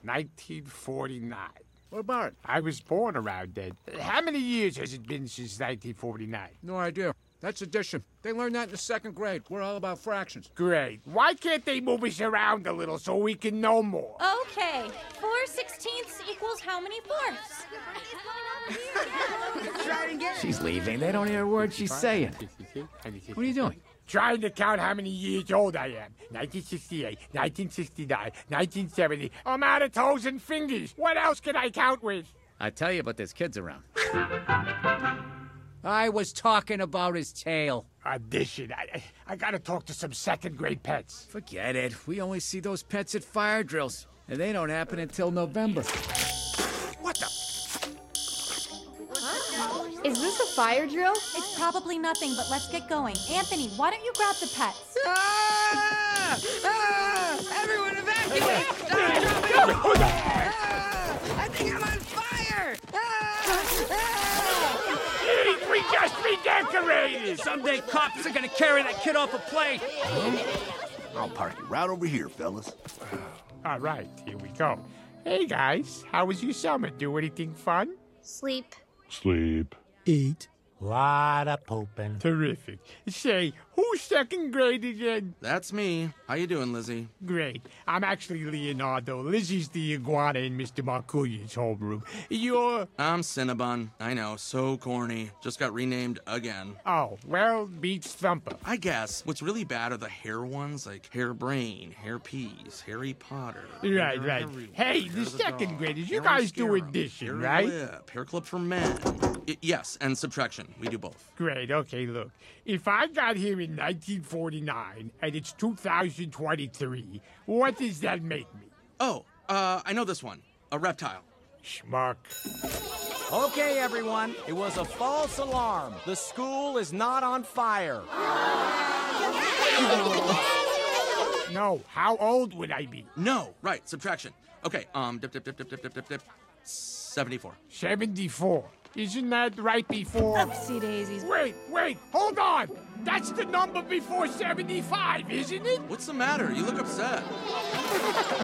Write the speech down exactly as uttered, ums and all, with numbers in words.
nineteen forty-nine. What about it? I was born around then. How many years has it been since nineteen forty-nine? No idea. That's addition. They learned that in the second grade. We're all about fractions. Great. Why can't they move us around a little so we can know more? Okay. Four sixteenths equals how many fourths? She's leaving. They don't hear a word she's saying. What are you doing? Trying to count how many years old I am. nineteen sixty-eight, nineteen sixty-nine, nineteen seventy. I'm out of toes and fingers. What else can I count with? I tell you, but there's kids around. I was talking about his tail. Audition. I, I, I gotta talk to some second grade pets. Forget it. We only see those pets at fire drills, and they don't happen until November. What the? Is this a fire drill? It's probably nothing, but let's get going. Anthony, why don't you grab the pets? Ah! Ah! Everyone evacuate! Ah, ah! I think I'm on fire! Ah! Ah! Jeez, we just redecorated! Someday cops are gonna carry that kid off a plane. I'll park you right over here, fellas. All right, here we go. Hey, guys. How was your summer? Do anything fun? Sleep. Sleep. Eat. Lot of pooping. Terrific. Say, who's second grade again? That's me. How you doing, Lizzie? Great. I'm actually Leonardo. Lizzie's the iguana in Mister Marculian's homeroom. You're... I'm Cinnabon. I know, so corny. Just got renamed again. Oh, well, beats Thumper. I guess. What's really bad are the hair ones, like Hair Brain, Hair Peas, Harry Potter. Right, Hair right. Everywhere, Hey, Hair the the second Dog, graders, you Hair guys do Mascara, addition, Hair right? Lip, Hair Club for Men. I- yes, and subtraction. We do both. Great, okay, look. If I got here in nineteen forty-nine and it's two thousand twenty-three, what does that make me? Oh, uh, I know this one. A reptile. Schmuck. Okay, everyone. It was a false alarm. The school is not on fire. No, how old would I be? No, right, subtraction. Okay, um, dip, dip, dip, dip, dip, dip, dip, dip. seventy-four. seventy-four. Isn't that right before? Oopsie daisies. Wait, wait, hold on! That's the number before seventy-five, isn't it? What's the matter? You look upset.